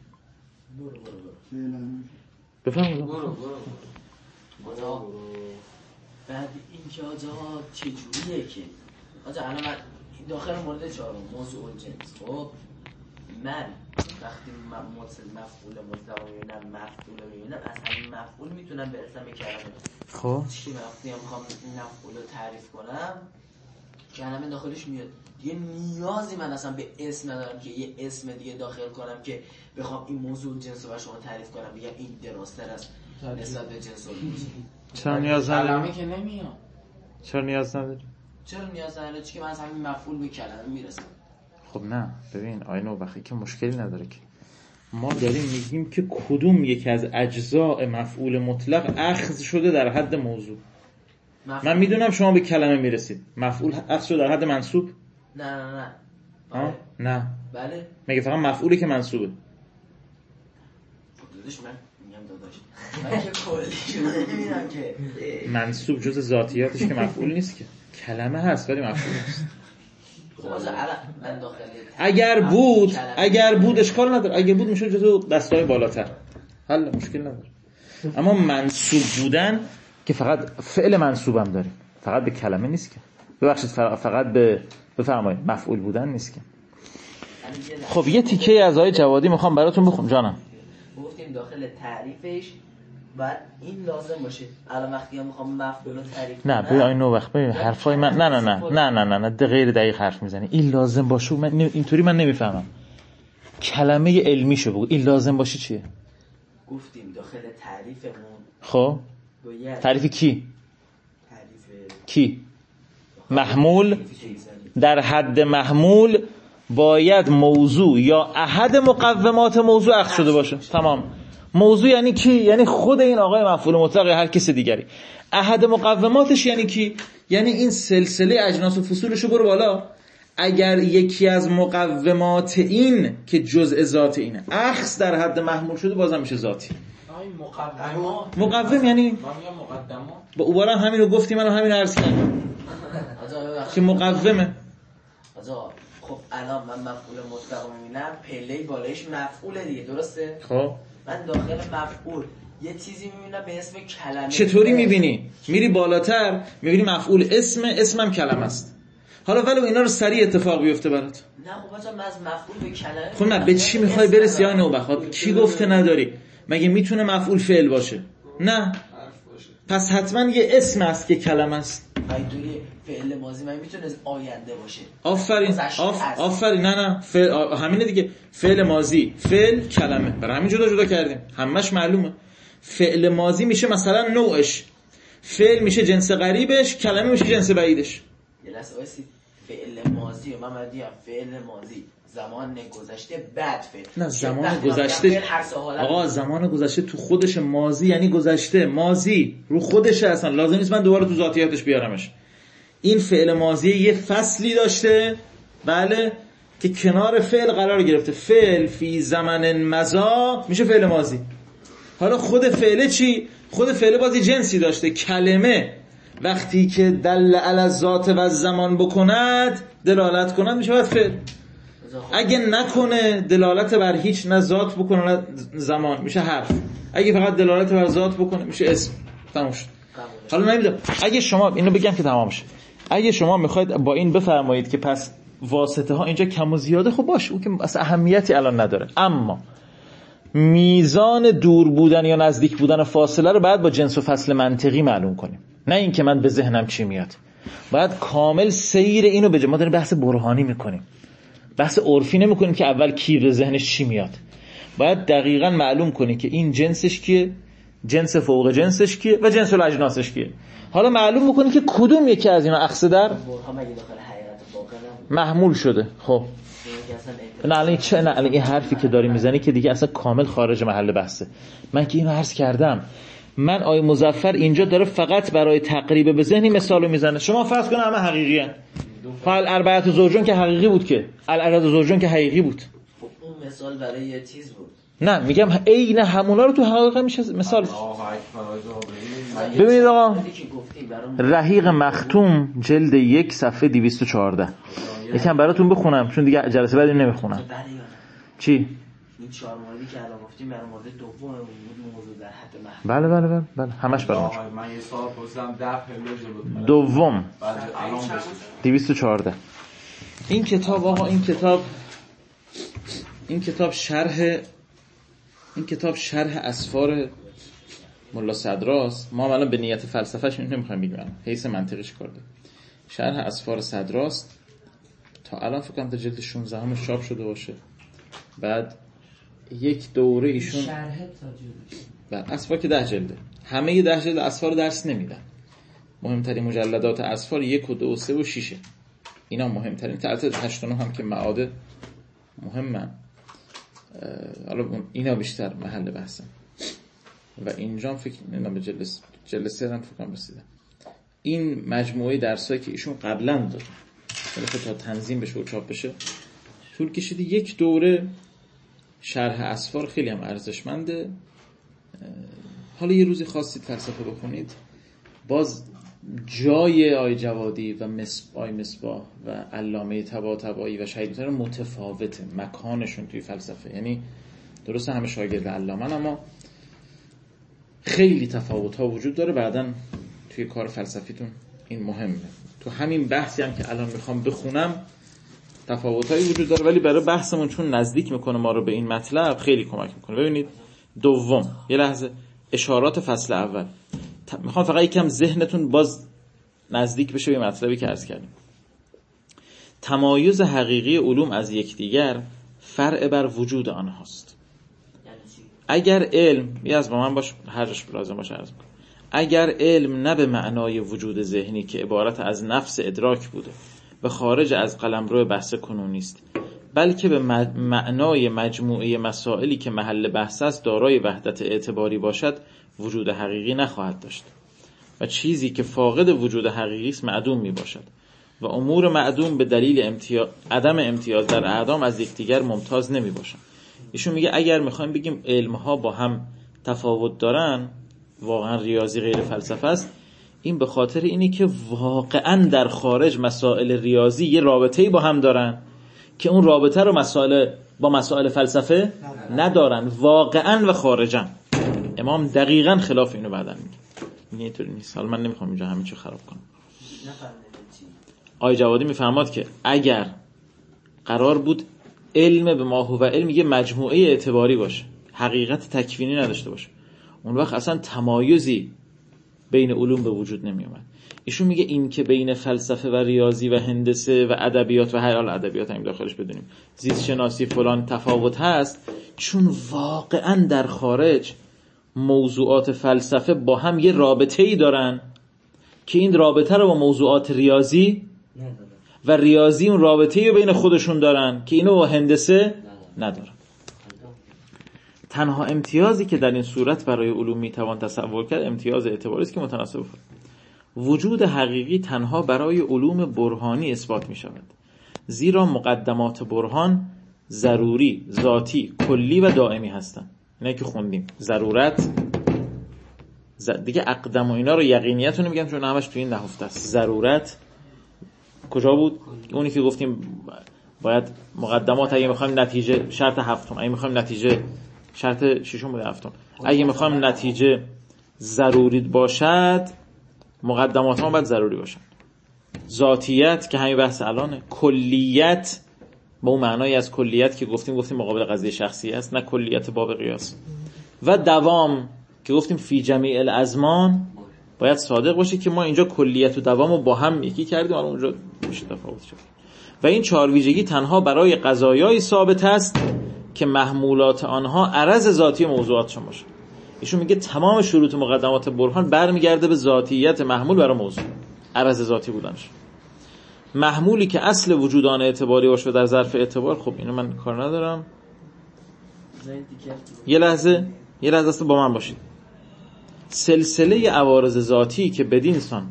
بعد این که آجا چجوریه که آجا الان من داخل مورد چهارم موضوع جنس، خب من وقتی مفعول مطلق میبینم مفعول میبینم از همین مفعول میتونم برسم به کلمه. خب چی وقتی هم میخوام این مفعول رو تعریف کنم کلمه داخلش میاد. یه نیازی من اصلا به اسم ندارم که یه اسم دیگه داخل کنم که بخوام این موضوع جنس رو بر شما تعریف کنم بگم این درازتر است نسبت به جنس رو. چرا نیاز نداری؟ که نمیاد. چرا نیاز نداری؟ چرا نیاز نداری؟ چون که من از همین مفعول به کلمه میرسم. خب نه ببین آیه نوبخی که مشکلی نداره که ما داریم میگیم که کدوم یکی از اجزاء مفعول مطلق اخذ شده در حد موضوع. من میدونم شما به کلمه میرسید. مفعول اخذ شده در حد منصوب؟ نه نه بله مگه فقط مفعولی که منصوبه؟ داداش من میگم داداش من که کلی نمیدونم که منصوب جز ذاتیاتش که مفعول نیست که کلمه هست ولی مفعول نیست. اگر بود اشکال نداره. اگر بود میشه جزو دستای بالاتر حل مشکل نداره. اما منصوب بودن که فقط فعل منصوبم داریم فقط به کلمه نیست که ببخشید فقط به بفرمایید مفعول بودن نیست که. خب یه تیکه از آیه جوادی میخوام براتون بخونم جانم. گفتیم داخل تعریفش بعد این لازم باشه. الان وقتی هم میخوام مفعول رو تعریف کنم نه ببین آیه نو وقت ببین حرفای من نه غیر دقیق حرف میزنی. این لازم باشه من اینطوری من نمیفهمم. کلمه علمیشو بگو. این لازم باشه چیه؟ گفتیم داخل تعریفمون خب تعریف کی؟ کی؟ محمول. در حد محمول باید موضوع یا احد مقومات موضوع اخذ شده باشه. تمام. موضوع یعنی کی؟ یعنی خود این آقای مفعول مطلق یا هر کس دیگری. احد مقوماتش یعنی کی؟ یعنی این سلسله اجناس و فصولشو برو بالا. اگر یکی از مقومات این که جزء ذات اینه اخذ در حد محمول شده بازم میشه ذاتی. مقوم یعنی با اوبارا همین رو گفتیم منو همین عرض کردم که مقومه. خب الان من مفعول مطلق میبینم پله بالایش مفعول دیگه درسته؟ خب من داخل مفعول یه چیزی میبینم به اسم کلمه. چطوری میبینی؟ میری بالاتر میبینی مفعول اسمم کلمه است. حالا ولو اینا رو سریع اتفاق بیفته برات. نه خب بچا من از مفعول به کلمه. خب نه به چی میخوای برسی یا نوبخات؟ کی گفته نداری؟ مگه میتونه مفعول فعل باشه؟ نه. پس حتما یه اسم است که کلمه است. اینطوری فعل ماضی من میتونه آینده باشه. آفرین نه همینه دیگه. فعل ماضی فعل کلمه برای همین جدا کردیم. همش معلومه. فعل ماضی میشه مثلا نوعش، فعل میشه جنس قریبش، کلمه میشه جنس بعیدش. یه لحظه وایسید. فعل ماضی و من میگم فعل ماضی زمان گذشته بعد فعل. نه زمان گذشته آقا زمان گذشته تو خودش ماضی یعنی گذشته. ماضی رو خودشه اصلا لازم نیست من دوباره تو ذاتیاتش بیارمش. این فعل ماضی یه فصلی داشته بله که کنار فعل قرار گرفته. فعل فی زمن مضا میشه فعل ماضی. حالا خود فعل چی؟ خود فعل بازی جنسی داشته. کلمه وقتی که دل علی الذات و زمان بکند دلالت کند میشه باید فعل. اگه نکنه دلالت بر هیچ نه ذات بکنه نه زمان میشه حرف. اگه فقط دلالت بر ذات بکنه میشه اسم. تموم شد. حالا نمیدونم اگه شما اینو بگم که تمام شه. اگه شما میخواید با این بفرمایید که پس واسطه ها اینجا کم و زیاده خب باشه اون که اصلا اهمیتی الان نداره. اما میزان دور بودن یا نزدیک بودن فاصله رو باید با جنس و فصل منطقی معلوم کنیم. نه این که من به ذهنم چی میاد. باید کامل سیر اینو بجه. ما داریم بحث برهانی میکنیم. بحث عرفی نمیکنیم که اول کی به ذهنش چی میاد. باید دقیقاً معلوم کنی که این جنسش کیه، جنس فوق جنسش کیه و جنس الاجناسش کیه. حالا معلوم میکنی که کدوم یکی از اینا اخذ در محمول شده. خب نه این حرفی که داری میزنی که دیگه اصلا کامل خارج محل بحثه. من که اینو عرض کردم من آی مظفر اینجا داره فقط برای تقریب به ذهنی مثالو میزنه. شما فرض کن همه حقیقی ان. فعل اربعه زوجون که حقیقی بود، که العدد زوجون که حقیقی بود. اون مثال برای یه چیز بود. نه میگم عین همونا رو تو حقایق میشه مثال. ببینید آقا، رحیق مختوم جلد 1 صفحه 214. یکم براتون بخونم چون دیگه جلسه بعد نمیخونم. چی؟ این 4 موردی که الان گفتیم برای مورد دوم موضوع در حد محل. بله همش برام. من یه سوال پرسیدم 10 پله جلو. دوم الان 214. این کتاب آقا، این کتاب شرح اسفار ملا صدراست. ما الان به نیت فلسفه‌اش نمیخوایم بگم، حیث منطقیش کار داره. شرح اسفار صدراست. تا الان فکر کنم تا جلد 16 همش چاپ شده باشه. بعد یک دوره ایشون شرح تا جلد. بعد اسفار که 10 جلده. همه 10 جلد اسفار درس نمیدن. مهمترین مجلدات اسفار 1 و 2 و 3 و 6. اینا مهمترین. تعداد 8 و 9 هم که معاد مهمن. حالا اینا بیشتر محل بحثن. و اینجا فکر نمی‌کنم به جلسه هم فکر کنم رسیدم. این مجموعه درسایی که ایشون قبلا داد، البته تا تنظیم بشه و چاپ بشه طول کشیده. یک دوره شرح اسفار خیلی هم ارزشمنده. حالا یه روزی خواستید فلسفه بخونید، باز جای آی جوادی و آی مصباح و علامه طباطبایی و شهید متفاوته مکانشون توی فلسفه. یعنی درسته همه شاگرد علامه، اما خیلی تفاوت‌ها وجود داره. بعداً توی کار فلسفیتون این مهمه. تو همین بحثی هم که الان میخوام بخونم تفاوت‌هایی وجود داره، ولی برای بحثمون چون نزدیک میکنه ما رو به این مطلب خیلی کمک میکنه. ببینید دوم، یه لحظه اشارات فصل اول. میخوام فقط یکم ذهنتون باز نزدیک بشه به مطلبی که عرض کردیم. تمایز حقیقی علوم از یکدیگر فرع بر وجود آنهاست. اگر علم از با من باش هر جاش لازم باشه عرض میکنم. اگر علم نه به معنای وجود ذهنی که عبارت از نفس ادراک بوده و خارج از قلمرو بحث کنونی است، بلکه به معنای مجموعه مسائلی که محل بحث است دارای وحدت اعتباری باشد، وجود حقیقی نخواهد داشت و چیزی که فاقد وجود حقیقی است معدوم می باشد و امور معدوم به دلیل عدم امتیاز در اعدام از یکدیگر ممتاز نمی باشند. ایشون میگه اگر میخوایم بگیم علمها با هم تفاوت دارن، واقعا ریاضی غیر فلسفه است، این به خاطر اینی که واقعا در خارج مسائل ریاضی یه رابطه‌ای با هم دارن که اون رابطه رو با مسائل فلسفه ندارن، واقعا و خارجا. امام دقیقاً خلاف اینو بعداً میگه. اینطوری نیست. حالا من نمیخوام اینجا همه چی خراب کنم. آی جوادی میفرماد که اگر قرار بود علم به ما هو علم یه مجموعه اعتباری باشه، حقیقت تکوینی نداشته باشه، اون وقت اصلا تمایزی بین علوم به وجود نمی اومد. ایشون میگه این که بین فلسفه و ریاضی و هندسه و ادبیات و هر حال ادبیات هم داخلش بدونیم زیست شناسی فلان تفاوت هست، چون واقعا در خارج موضوعات فلسفه با هم یه رابطه‌ای دارن که این رابطه رو با موضوعات ریاضی و ریاضی اون رابطه‌ای بین خودشون دارن که اینو با هندسه ندارن. تنها امتیازی که در این صورت برای علوم میتوان تصور کرد امتیاز اعتباری است که متناسب وجود حقیقی تنها برای علوم برهانی اثبات می شود، زیرا مقدمات برهان ضروری، ذاتی، کلی و دائمی هستند. اینه که خوندیم ضرورت دیگه اقدم و اینا رو یقینیت رو نمیگم چون همش توی این نهفته است. ضرورت کجا بود؟ اونی که گفتیم باید مقدمات اگه میخوایم نتیجه شرط هفتم، اگه میخوایم نتیجه شرط ششم بوده هفتم، اگه میخوایم نتیجه ضروری باشد مقدمات ما باید ضروری باشن. ذاتیت که همین بحث الانه، کلیت با اون معنایی از کلیت که گفتیم مقابل قضیه شخصی است، نه کلیت باب قیاس، و دوام که گفتیم فی جمیع الازمان باید صادق باشه که ما اینجا کلیت و دوام رو با هم یکی کردیم، حالا اونجا میشه تفاوت شد. و این چهار ویژگی تنها برای قضایای ثابت است که محمولات آنها عرض ذاتی موضوعاتشون باشه. ایشون میگه تمام شروط مقدمات برهان برمیگرده به ذاتیت محمول برای موضوع، عرض ذاتی بودنش. محمولی که اصل وجودان اعتباری باشه در ظرف اعتبار، خب اینو من کار ندارم. یه لحظه با من باشید. سلسله عوارض ذاتی که بدین سان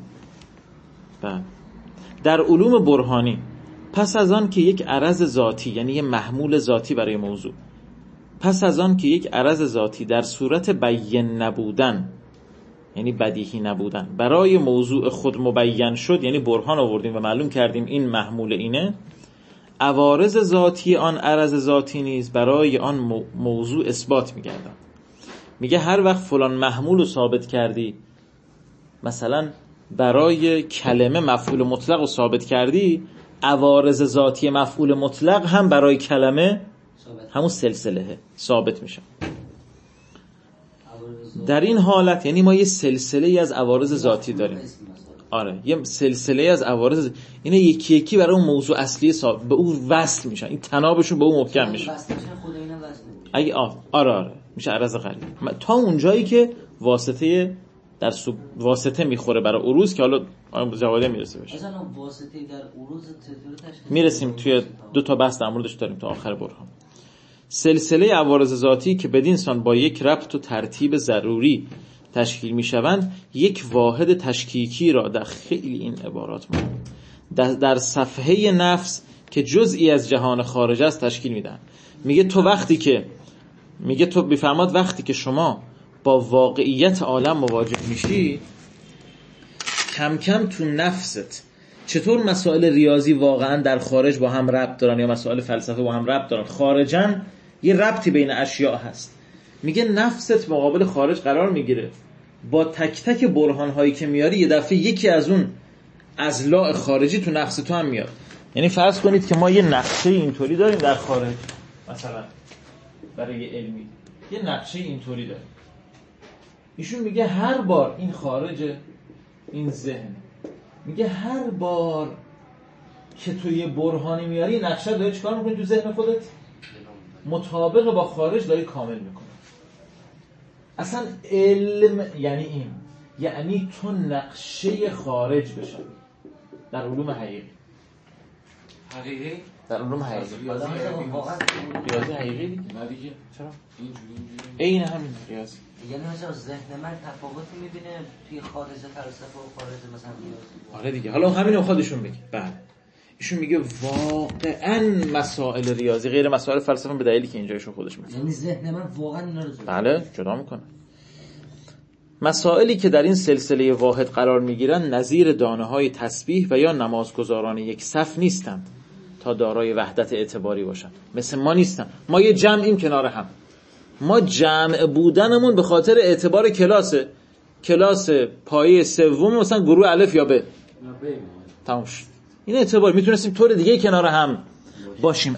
در علوم برهانی پس از آن که یک عرض ذاتی، یعنی یه محمول ذاتی برای موضوع، پس از آن که یک عرض ذاتی در صورت بیان نبودن، یعنی بدیهی نبودن، برای موضوع خود مبین شد، یعنی برهان آوردیم و معلوم کردیم این محمول اینه، عوارض ذاتی آن عرض ذاتی نیز برای آن موضوع اثبات می‌گردند. میگه هر وقت فلان محمول رو ثابت کردی، مثلا برای کلمه مفعول مطلق رو ثابت کردی، عوارض ذاتی مفعول مطلق هم برای کلمه همون سلسله ثابت میشه. در این حالت یعنی ما یه سلسله از عوارض ذاتی داریم. آره، یه سلسله از عوارض، اینا یکی یکی برای اون موضوع اصلی به اون وصل میشن، این تنابشون به اون محکم میشه. اگه آره میشه عرض قریب تا اونجایی که واسطه در واسطه میخوره برای عروض، که حالا جواده میرسه بشه. مثلا واسطه در عروض تشکیل میرسیم توی 2 بحث در موردش داریم تا آخر برهان. سلسله عوارض ذاتی که بدین سان با یک ربط و ترتیب ضروری تشکیل میشوند، یک واحد تشکیکی را در خیلی این عبارات در صفحه نفس که جزئی از جهان خارج است تشکیل میدن. میگه تو بفرماد وقتی که شما با واقعیت عالم مواجه میشی، کم کم تو نفست چطور مسائل ریاضی واقعا در خارج با هم ربط دارن یا مسائل فلسفه با هم ربط دارن، خارجن یه ربطی بین اشیاء هست. میگه نفست مقابل خارج قرار میگیره، با تک تک برهان هایی که میاری یه دفعه یکی از اون اضلاع خارجی تو نفس تو هم میاد. یعنی فرض کنید که ما یه نقشه اینطوری داریم در خارج، مثلا برای علمی یه نقشه اینطوری داریم. ایشون میگه هر بار این خارج، این ذهن، میگه هر بار که تو یه برهانی میاری نقشه داری چیکار میکنی تو ذهن خودت؟ مطابق با خارج داری کامل میکنی. اصلا علم یعنی این، یعنی تو نقشه خارج بشن در علوم حقیقی. در علوم حقیقی ریاضی حقیقی دیگه. نه دیگه. چرا؟ این همین ریاضی. یعنی مثلا ذهن من تفاوتی میبینه توی خارج فلسفه و خارج مثلا ریاضی. آره دیگه. حالا همینو خودشون بگه. بله. ایشون میگه واقعا مسائل ریاضی غیر مسائل فلسفه به دلیلی که اینجا ایشون خودش میگه. یعنی ذهن من واقعا اینا رو بله جدا میکنه. مسائلی که در این سلسله واحد قرار میگیرن نظیر دانه‌های تسبیح و یا نمازگزاران یک صف نیستند تا دارای وحدت اعتباری باشند. مثل ما نیستن. ما یه جمعیم کنار هم. ما جمع بودنمون به خاطر اعتبار کلاس پایه سوم، مثلا گروه الف یا ب. تموم شد. این اعتبار میتونستیم طور دیگه کنار هم باشیم،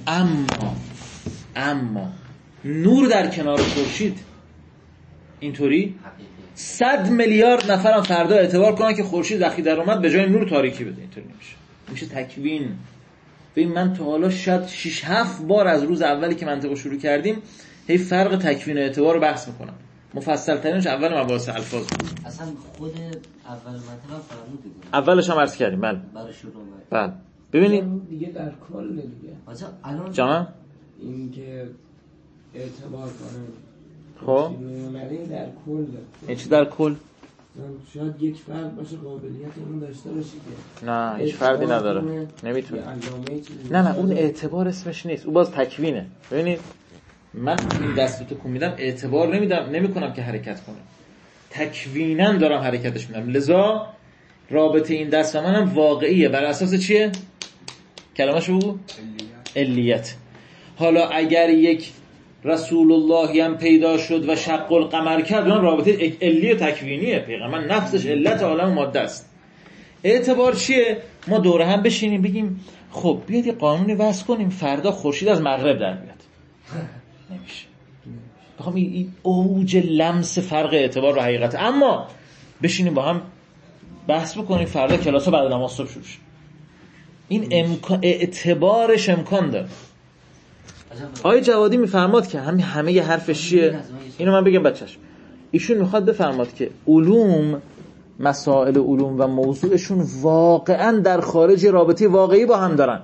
اما نور در کنار خورشید اینطوری 100 میلیارد نفرم فردا اعتبار کنن که خورشید وقتی در اومد به جای نور تاریکی بده. اینطوری نمیشه. میشه تکوین. ببین من تا حالا شاید 6-7 بار از روز اولی که منطقه شروع کردیم هی فرق تکوین و اعتبار رو بحث میکنم. مفصل ترینش اول مباحث الفاظ بود. اصلا خود اول منطقه فرمودی بود. اولش هم عرض کردیم. بله. برای شروع. بله. ببینید دیگه در کل دیگه. الان جان این که اعتبار کنه. خب در کل. این چی در کل؟ شاید یک فرد باشه قابلیت اون داشته باشه که نه هیچ فردی نداره، نمیتونه. نه اون اعتبار اسمش نیست، اون باز تکوینه. ببینید من این دستو تکون میدم اعتبار نمیکنم که حرکت کنه، تکویناً دارم حرکتش میدم. لذا رابطه این دست و منم واقعیه. بر اساس چیه؟ کلمه‌شو بگو. علیت. حالا اگر یک رسول اللهی هم پیدا شد و شق القمر کرد، اون رابطه علی و تکوینیه. پیغمبر نفسش علت عالم و ماده است. اعتبار چیه؟ ما دوره هم بشینیم بگیم خب بیاد یه قانونی وضع کنیم فردا خورشید از مغرب در بیاد. نمیشه. بخوام این اوج لمس فرق اعتبار و حقیقت. اما بشینیم با هم بحث بکنیم فردا کلاسا بعد نماز صبح شروع شه. این اعتبارش امکان داره. آقای جوادی میفرماد که همه ی حرفش چیه؟ اینو من بگم بچه‌ش. ایشون میخواد بفرماد که مسائل علوم و موضوعشون واقعا در خارج رابطه واقعی با هم دارن.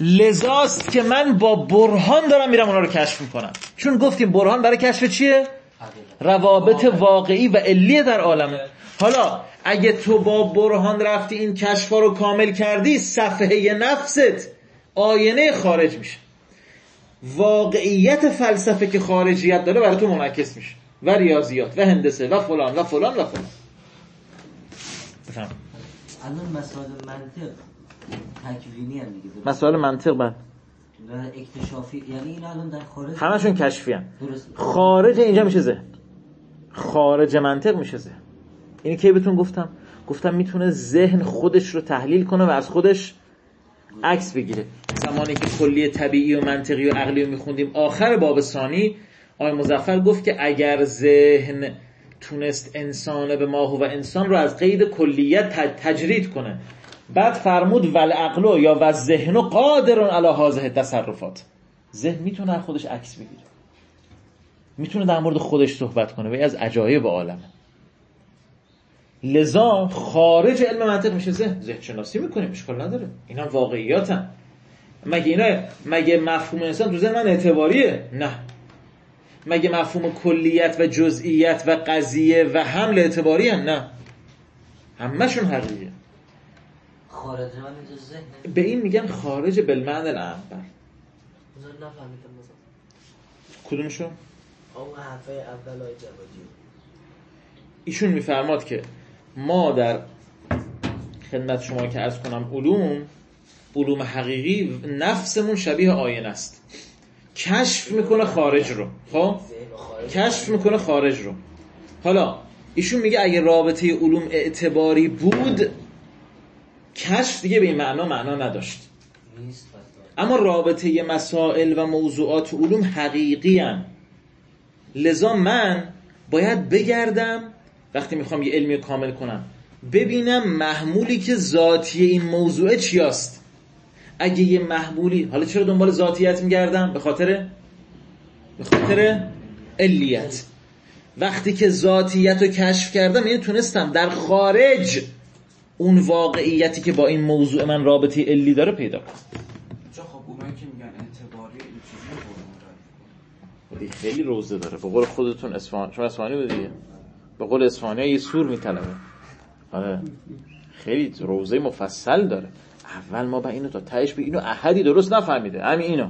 لذاست که من با برهان دارم میرم اونا رو کشف میکنم. چون گفتیم برهان برای کشف چیه؟ روابط واقعی و علی در عالمه. حالا اگه تو با برهان رفتی این کشفا رو کامل کردی، صفحه نفست آینه خارج میشه، واقعیت فلسفه که خارجیت داره برای تو منعکس میشه، و ریاضیات و هندسه و فلان و فلان و فلان. بفهم الان مسائل منطق تکوینی هم دیگه، مسائل منطق و اکتشافی، یعنی این الان در خارج همشون کشفی هم. خارج اینجا میشه ذهن، خارج منطق میشه ذهن. اینی که بهتون گفتم میتونه ذهن خودش رو تحلیل کنه و از خودش عکس بگیره. زمانی که کلیه طبیعی و منطقی و عقلی رو میخوندیم آخر باب ثانی، آقای مظفر گفت که اگر ذهن تونست انسان به ما هو انسان رو از قید کلیت تجرید کنه، بعد فرمود والعقل یا و ذهن قادر علی هذه التصرفات، ذهن میتونه از خودش عکس بگیره، میتونه در مورد خودش صحبت کنه و از عجایب عالمه. لذا خارج علم منطق میشه ذهن شناسی میکنیم، اشکال نداره، اینا واقعیاتن. مگه مفهوم انسان تو ذهن من اعتباریه؟ نه. مگه مفهوم کلیت و جزئیت و قضیه و حمل اعتباریه؟ نه، همشون حقیقیه. خارج من اینجا ذهن، به این میگن خارج بالمعنی الاعبر. نفهمیدم کدومشون؟ اون حرفه اول آیه جوادی. ایشون میفرماد که ما در خدمت شما که عرض کنم علوم حقیقی نفسمون شبیه آینه است، کشف میکنه خارج رو. خب کشف میکنه خارج رو. حالا ایشون میگه اگه رابطه علوم اعتباری بود، کشف دیگه به این معنا نداشت. اما رابطه مسائل و موضوعات علوم حقیقی هن. لذا من باید بگردم وقتی میخوام یه علمی کامل کنم، ببینم محمولی که ذاتی این موضوع چی است. اگه یه محمولی، حالا چرا دنبال ذاتیت میگردم؟ به خاطر علیت. وقتی که ذاتیت رو کشف کردم، یعنی تونستم در خارج اون واقعیتی که با این موضوع من رابطه علی داره پیدا کنم. خب اونایی که میگن اعتباری این چیزی خیلی روزه داره. به قول خودتون شما اصفهانی بود دیگه، به قول اصفهانی یه سور میطلبه. آره خیلی روزه مفصل داره. اول ما با اینو تا تهش به اینو احدی درست نفهمیده، همین اینو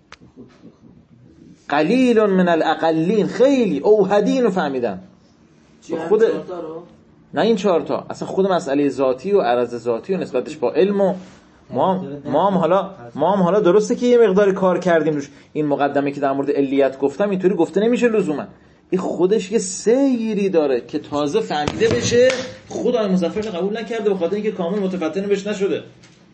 قلیل من الاقلین، خیلی اوحدین رو فهمیدن. خود نه این 4 تا، اصلا خود مسئله ذاتی و عرض ذاتی و نسبتش با علم و ما هم حالا درسته که یه مقدار کار کردیم روش. این مقدمه که در مورد علیت گفتم اینطوری گفته نمیشه لزوما، این خودش یه سیری داره که تازه فهمیده بشه. خدای مظفر قبول نکرده به خاطر اینکه کامل متفتن بهش نشده.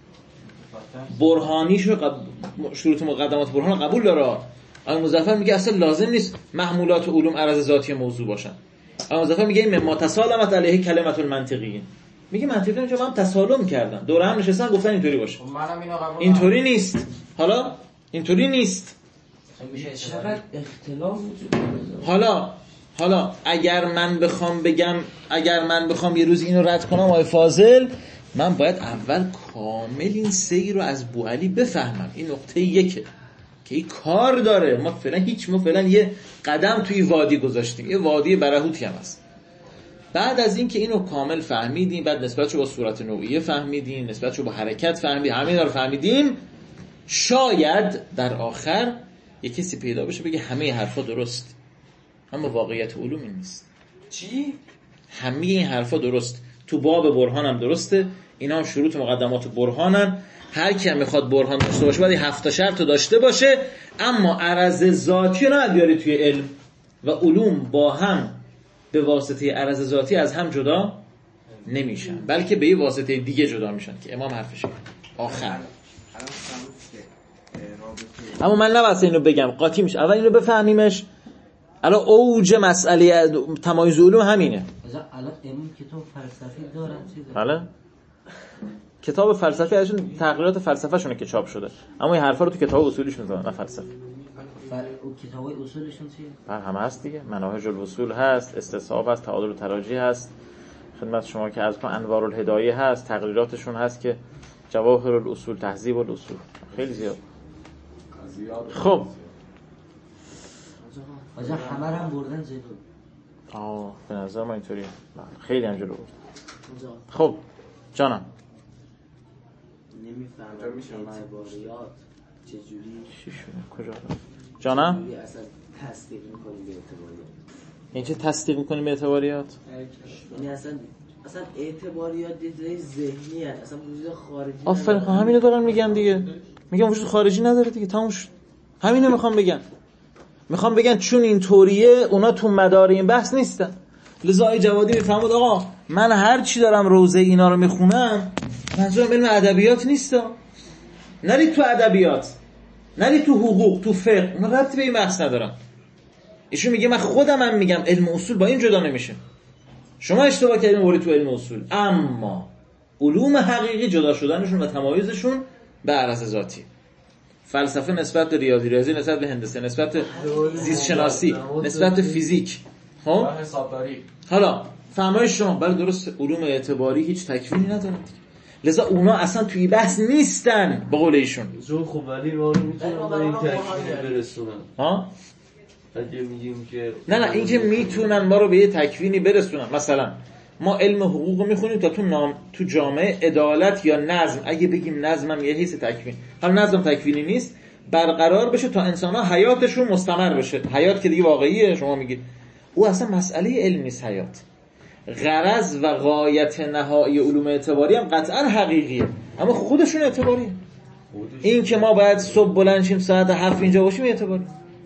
برهانیشو شروط مقدمات برهان قبول داره. آقای مظفر میگه اصلا لازم نیست محمولات علوم عرض ذاتی موضوع باشن. آقای مظفر میگه این مما تسالمت علیه کلمت المنطقیین، میگه منطقی اینجا هم تسالم کردن، دور هم نشستن گفتن اینطوری باشه. اینطوری نیست. حالا اینطوری نیست. چقدر اختلاف وجود داره. حالا اگر من بخوام یه روز اینو رد کنم آقای فاضل، من باید اول کامل این سیر رو از بوعلی بفهمم. این نقطه یکه که این کار داره. ما فعلا یه قدم توی وادی گذاشتیم، یه وادی برهوتی هم هست. بعد از این که اینو کامل فهمیدیم، بعد نسبتشو با صورت نوعیه فهمیدیم، نسبتشو با حرکت فهمیدیم، همین رو فهمیدیم، شاید در آخر یه کسی پیدا بشه بگه همه حرفا درست، اما واقعیت علوم این نیست. چی؟ همه این حرفا درست، تو باب برهان هم درسته، اینا هم شروط مقدمات برهانن. هر کی هم میخواد برهان داشته باشه باید 7 شرط داشته باشه، اما عرض ذاتی رو نباید بیاری توی علم. و علوم با هم به واسطه عرض ذاتی از هم جدا نمیشن، بلکه به یه واسطه دیگه جدا میشن که امام حرفشه آخر. اما من نباید اینو بگم قاطی میشه، اول اینو بفهمیمش. الان اوج مسئله تمایز علوم همینه. الان این کتاب فلسفی دارن چی داره؟ بله کتاب فلسفی ازشون تغییرات فلسفه شونه که چاپ شده، اما این حرفا رو تو کتاب اصولیش میذارن، نه فلسفه. اون کتابای اصولشون چیه؟ همه هست دیگه، مناهج الوصول هست، استصحاب هست، تعادل و تراجی هست، خدمت شما که از انوار الهدایه هست، تقریراتشون هست که جواهر الاصول، تهذیب الاصول، خیلی زیاد. خب آجا همه هم بردن جلو. به نظر من اینطوریه. خیلی هم جلو برد. خب جانم نمیفهمم اعتباریات چجوری چی شده کجا جانم اصلا تصدیق میکنیم به اعتباریات. این چه تصدیق میکنیم به اعتباریات؟ یعنی اصلا اعتباریات دیده ذهنی هست، اصلا وجود خارجی. آفرین، همینو دارن میگن دیگه. میگم وجود خارجی نداره دیگه، تموم شد. همینو میخوام بگن چون این طوریه اونا تو مدار این بحث نیستن. لذا جوادی میفهمد آقا من هر چی دارم روزه اینا رو میخونم منظورم علم ادبیات نیستا. نرید تو ادبیات، نرید تو حقوق، تو فقه، اونا ربطی به این بحث ندارن. ایشون میگه من خودم هم میگم علم اصول با این جدا نمیشه. شما اشتباه کردین ورید تو علم اصول، اما علوم حقیقی جدا شدنشون و تمایزشون به عرض ذاتی. فلسفه نسبت به ریاضی، ریاضی نسبت به هندسه، نسبت به زیست شناسی، نسبت به فیزیک. خب حالا فرمایش شما بله درست، علوم اعتباری هیچ تکوینی ندارن، لذا اونا اصلا توی بحث نیستن به قول ایشون. خب ولی ما رو میتونن به این تکوین برسونن. ها؟ اگه میگیم که نه این که میتونن ما رو به یه تکوینی برسونن. مثلا ما علم حقوق رو میخونیم تا تو جامعه عدالت یا نظم، اگه بگیم نظم هم یه حیث تکوین، حالا نظم تکوینی نیست، برقرار بشه تا انسان‌ها حیاتشون مستمر بشه. حیات که دیگه واقعیه، شما میگید او اصلا مسئله علم نیست. حیات غرض و غایت نهایی علوم اعتباری هم قطعا حقیقیه، اما خودشون اعتباریه. این که ما باید صبح بلند شیم ساعت 7 اینجا باشیم اعتباری.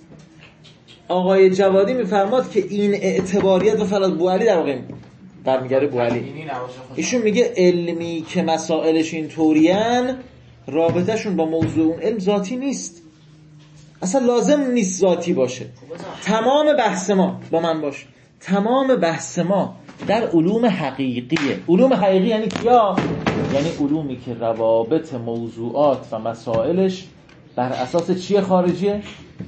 آقای جوادی میفرماد که این اعتباریت و فلات بوعلی در واقع برمیگره بوعلی. ایشون میگه علمی که مسائلش این طورین رابطهشون با موضوع اون علم ذاتی نیست، اصلا لازم نیست ذاتی باشه. تمام بحث ما با من باش، تمام بحث ما در علوم حقیقیه. علوم حقیقی یعنی کیا؟ یعنی علومی که روابط موضوعات و مسائلش بر اساس چیه خارجیه؟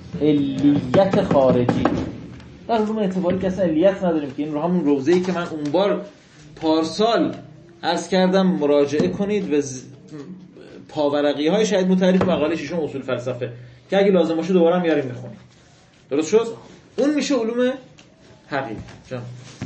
علیت خارجی. در علوم اعتباری که اصلا علیت نداریم که این رو همون روزه‌ای که من اون بار پارسال عرض کردم مراجعه کنید و پاورقی های شاید متعریف مقاله ششم اصول فلسفه که اگه لازم باشه دوباره میاریم میخونیم. درست شد؟ اون میشه علوم حقیقی. جان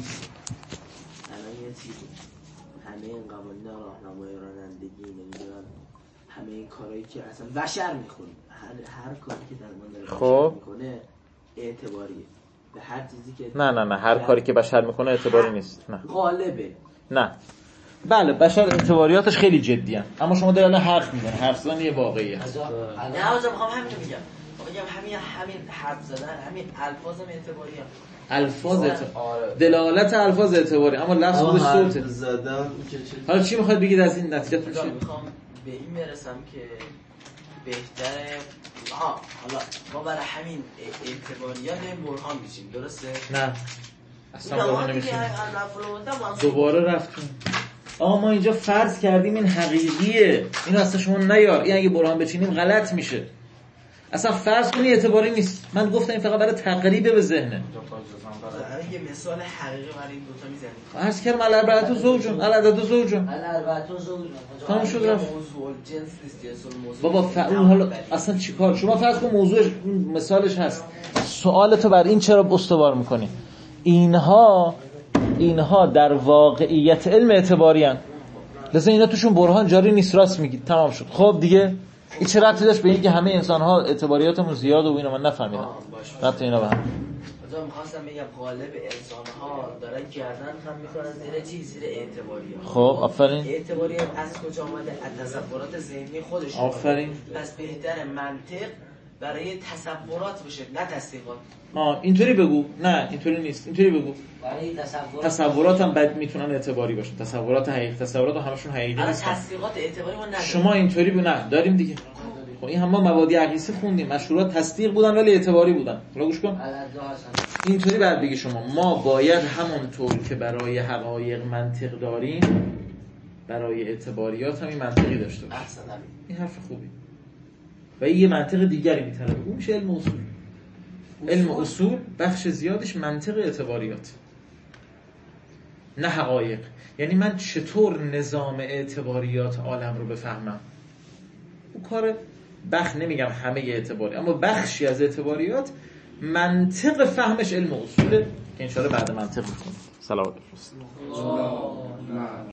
الان یه چیزی همه این قوانین راهنمای رانندگی نمیدونم همه این کارهایی که اصلا بشر میخونه، هر کاری که در من داره خب میکنه اعتباریه. به هر چیزی که نه هر کاری که بشر میکنه اعتباری نیست. نه غالبه. نه بله بشر اعتباریاتش خیلی جدیه، اما شما در الان حرف میزنید، حرف زدن یه واقعیه. نه میخوام همین رو میگم همین حرف زدن، همین الفاظم اعتباریه. الفاظ دلالت الفاظ اعتباری، اما لفظ خودش صوته زدن. حالا چی میخواید بگید از این نتیجه؟ میخوام به این برسم که بهتره حالا ما برای همین اعتباریات برهان میشیم، درسته؟ نه اصلا برهان نمیشیم. دوباره رفتیم آقا ما اینجا فرض کردیم این حقیقیه، اینو اصلا شما نیار، این اگه برهان بچینیم غلط میشه. اصلا فرض کنی اعتباری نیست. من گفتم این فقط برای تقریب به ذهنه. یه مثال حقیقی برای این دوتا میزنیم. عرض کردم الاربعه زوجون العدد زوجون تمام شد رفت. موضوع جنس نیست، بابا اون حالا اصلا چیکار؟ شما فرض کن موضوعش مثالش هست، سوالتو بر این چرا استوار میکنی؟ اینها در واقعیت علم اعتباری ان، لذا اینا توشون برهان جاری نیست. راست میگید، تمام شد. خب دیگه این چه ربطی داشت به اینکه همه انسان ها اعتباریاتمون زیاده و اینو من نفهمیدم. ربط اینا به هم. مثلا می‌خواستم بگم غالب انسان ها دارن گردن خم می‌کنن زیر چی؟ زیر اعتباریات. خب آفرین. اعتباریات از کجا اومده؟ از تصورات ذهنی خودشون. آفرین. پس بهتره منطق برای تصورات بشه نه تصدیقات. اینطوری بگو. نه اینطوری نیست. اینطوری بگو. برای تصورات هم بد میتونن اعتباری باشن. تصورات حقیقی، تصورات همشون حقیقی نیستن. تصدیقات اعتباری ما نداریم. شما اینطوری بگو. نه داریم دیگه. خب این هم ما مبادی عقیسی خوندیم، مشروعات تصدیق بودن ولی اعتباری بودن. حالا گوش کن. اینطوری بعد بگی شما ما باید همونطور که برای حقایق منطق داریم برای اعتباریات هم این منطقی داشته باشیم. این حرف خوبی. و یه منطق دیگری میطلبه، اون میشه علم اصول. علم اصول بخش زیادش منطق اعتباریات نه حقایق. یعنی من چطور نظام اعتباریات عالم رو بفهمم. اون کار نمیگم همه اعتباری، اما بخشی از اعتباریات منطق فهمش علم اصوله که انشاءالله بعد منطق میکنم. سلام.